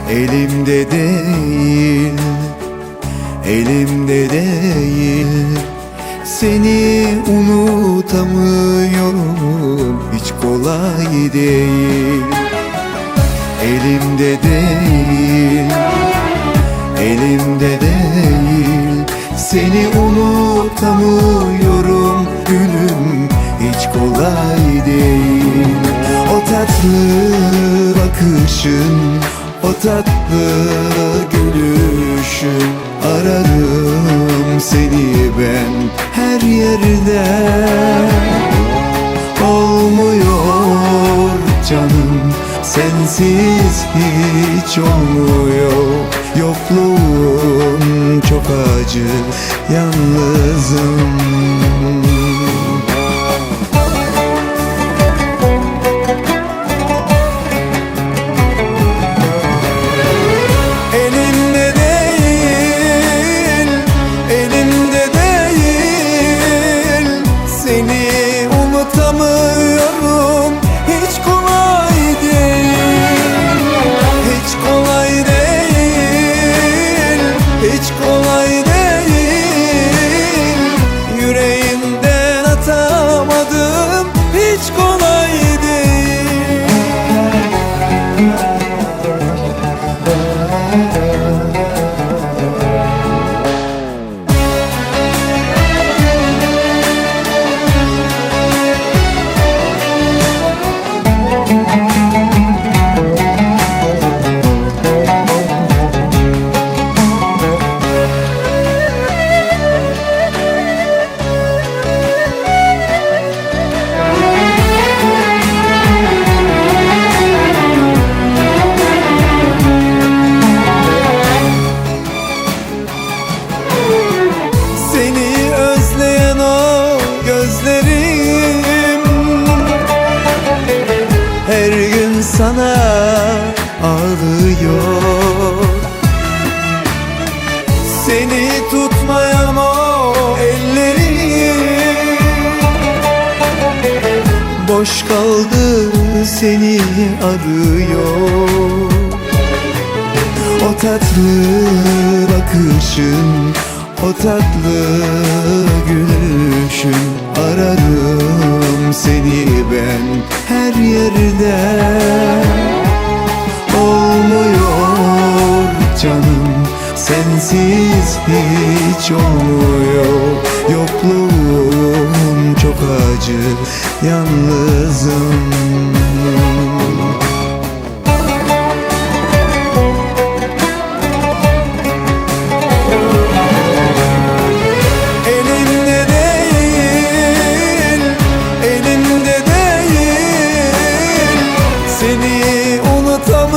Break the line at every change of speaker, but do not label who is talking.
Elimde değil, elimde değil. Seni unutamıyorum, hiç kolay değil. Elimde değil, elimde değil. Seni unutamıyorum gülüm, hiç kolay değil. O tatlı bakışın, o tatlı gülüşün. Ararım seni ben her yerde. Olmuyor canım, sensiz hiç olmuyor. Yokluğun çok acı, yalnızım. Unutamıyorum, hiç kolay değil. Hiç kolay değil, hiç kolay değil. Yüreğimden atamadım, hiç kolay değil. Seni özleyen o gözlerim her gün sana ağlıyor. Seni tutmayan o ellerim boş kaldı, seni arıyor. O tatlı bakışın, o tatlı gülüşün. Ararım seni ben her yerde. Olmuyor canım, sensiz hiç olmuyor. Yokluğun çok acı, yalnızım.